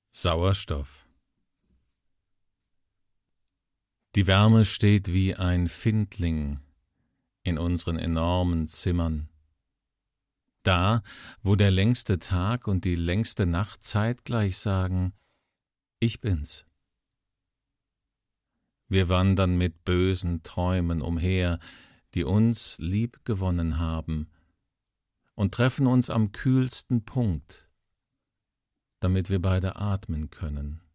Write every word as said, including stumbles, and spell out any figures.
Sauerstoff. Die Wärme steht wie ein Findling in unseren enormen Zimmern. Da, wo der längste Tag und die längste Nacht zeitgleich sagen, ich bin's. Wir wandern mit bösen Träumen umher, die uns lieb gewonnen haben, und treffen uns am kühlsten Punkt, damit wir beide atmen können.